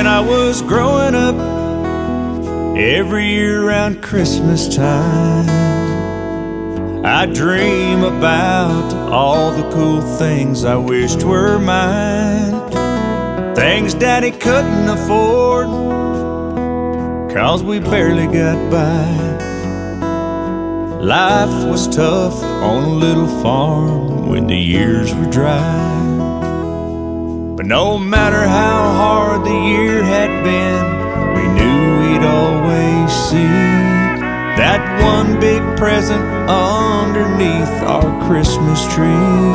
When I was growing up, every year around Christmas time, I'd dream about all the cool things I wished were mine. Things Daddy couldn't afford, 'cause we barely got by. Life was tough on a little farm when the years were dry. But no matter how hard the year had been, we knew we'd always see that one big present underneath our Christmas tree.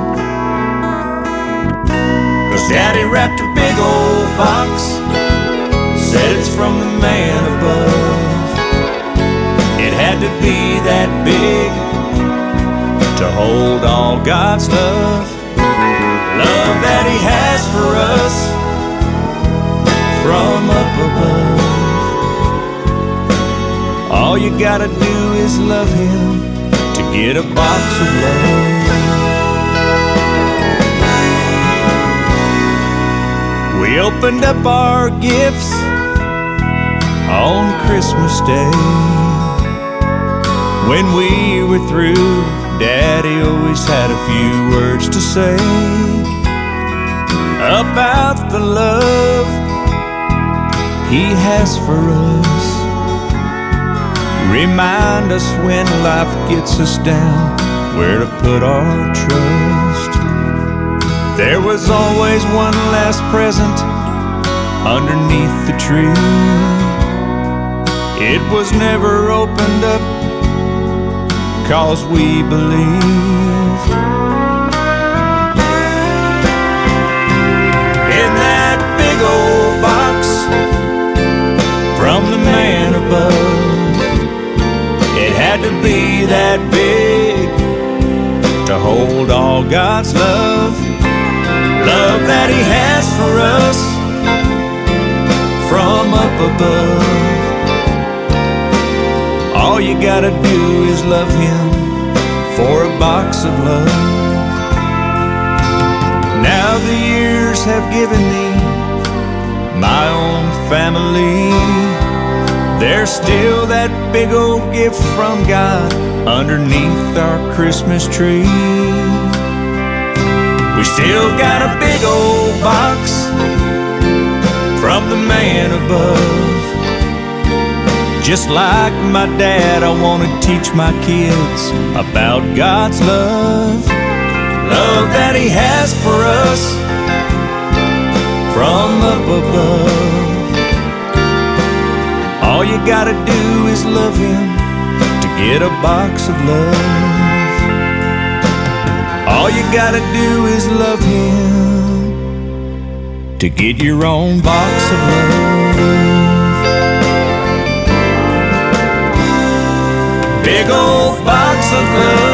'Cause Daddy wrapped a big old box, said it's from the man above. It had to be that big to hold all God's love. Love that He has for us from up above. All you gotta do is love Him to get a box of love. We opened up our gifts on Christmas Day. When we were through, Daddy always had a few words to say about the love He has for us. Remind us when life gets us down where to put our trust. There was always one last present underneath the tree. It was never opened up 'cause we believe in that big old box from the man above. It had to be that big to hold all God's love. Love that He has for us from up above. All you gotta do is love Him for a box of love. Now the years have given me my own family. There's still that big old gift from God underneath our Christmas tree. We still got a big old box from the man above. Just like my dad, I want to teach my kids about God's love. Love that He has for us from up above. All you gotta do is love Him to get a box of love. All you gotta do is love Him to get your own box of love. Big old box of love.